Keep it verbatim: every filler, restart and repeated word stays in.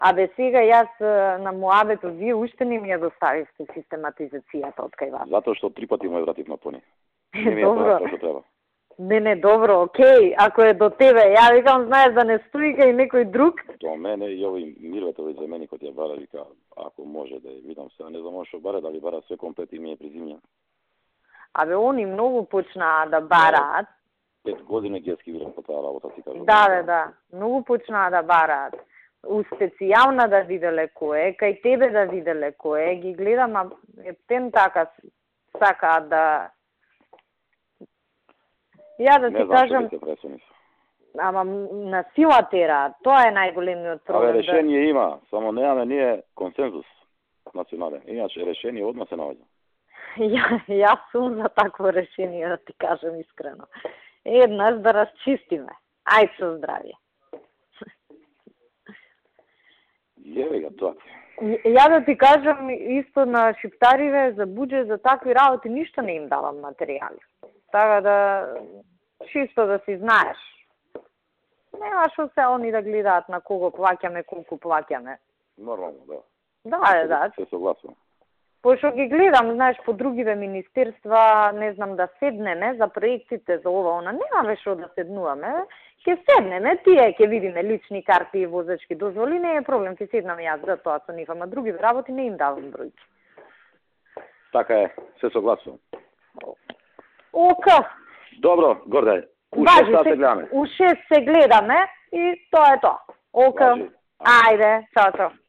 Абе, сега јас на муабето, вие уште не ми ја доставивте систематизацијата од кај вас. Затоа што три пати му ја вратив на пони. Не ми добро. Тоа што треба. Не, не, добро, окей, ако е до тебе, ја викам, знаеш да не стои кај некој друг. Тоа мене и овој Мирветовиќ за мене кој ја бара, вика, ако може да ја видам се, не знам што бара, дали бара све комплет и ми е презимјан. Абе, они многу почнаа да бараат. Пет години ги скивирам по таа работа, ти кажам. Да, бе, да. Многу почнаа да бараат. У специјална да виделе кој, кај тебе да виделе кој, ги гледам, а ептен така сакаат да... Ја да ти кажам... Ама на сила тера, тоа е најголемиот проблем. Абе, решение да... има, само немаме ние консензус национален. Иначе решение одма се наоѓа. Ја, јас сум за такво решение, да ти кажам искрено. Еднаш да расчистиме. Ајде со здравје. Јеве га тоа. Ја да ти кажам исто на шиптариве за буџет, за такви работи, ништо не им давам материјали. Така да, чисто да си знаеш. Нема што се они да гледаат на кого плаќаме, колку плаќаме. Нормално, да. Да, да. Се согласувам. Пошто ги гледам, знаеш, по другиве министерства, не знам, да седнеме за проектите, за ова, она, немаме што да седнуваме. Ќе седнеме, тие ќе видиме лични карти и возачки дозволи, не е проблем, ќе седнам јас за тоа со нив, ама други работи не им давам бројки. Така е, се согласувам. Ока. Добро, Гордај. У шест се гледаме. У шест се гледаме и тоа е тоа. Ока. Ајде, чао, чао.